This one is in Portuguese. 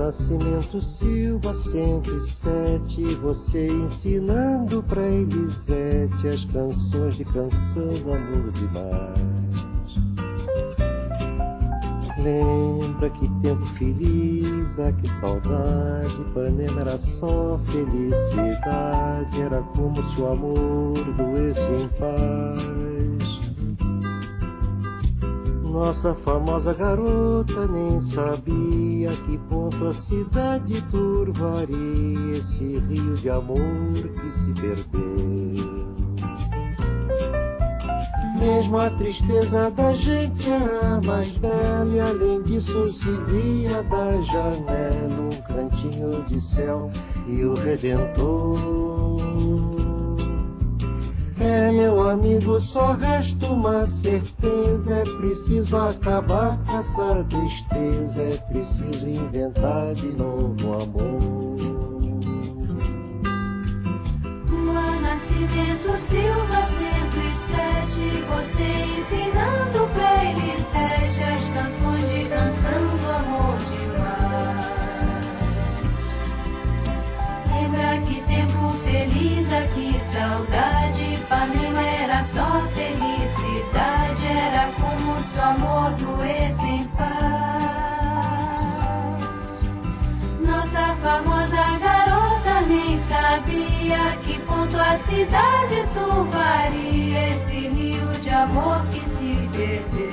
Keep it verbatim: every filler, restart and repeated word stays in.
Nascimento Silva cento e sete, você ensinando pra Elisete as canções de canção do amor demais. Lembra que tempo feliz, ah, que saudade, Ipanema era só felicidade, era como se o amor doesse em paz. Nossa famosa garota nem sabia que ponto a cidade turvaria esse rio de amor que se perdeu. Mesmo a tristeza da gente era mais bela, e além disso se via da janela um cantinho de céu e o Redentor. É, meu amigo, só resta uma certeza, é preciso acabar com essa tristeza, é preciso inventar de novo amor. Lua Nascimento Silva cento e sete, você ensinando pra Elisete as canções de canção do amor demais. Lembra que tempo feliz, ah, que saudade, Ipanema era só felicidade, era como se o amor doesse em paz. Nossa famosa garota nem sabia que ponto a cidade turvaria esse rio de amor que se perdeu.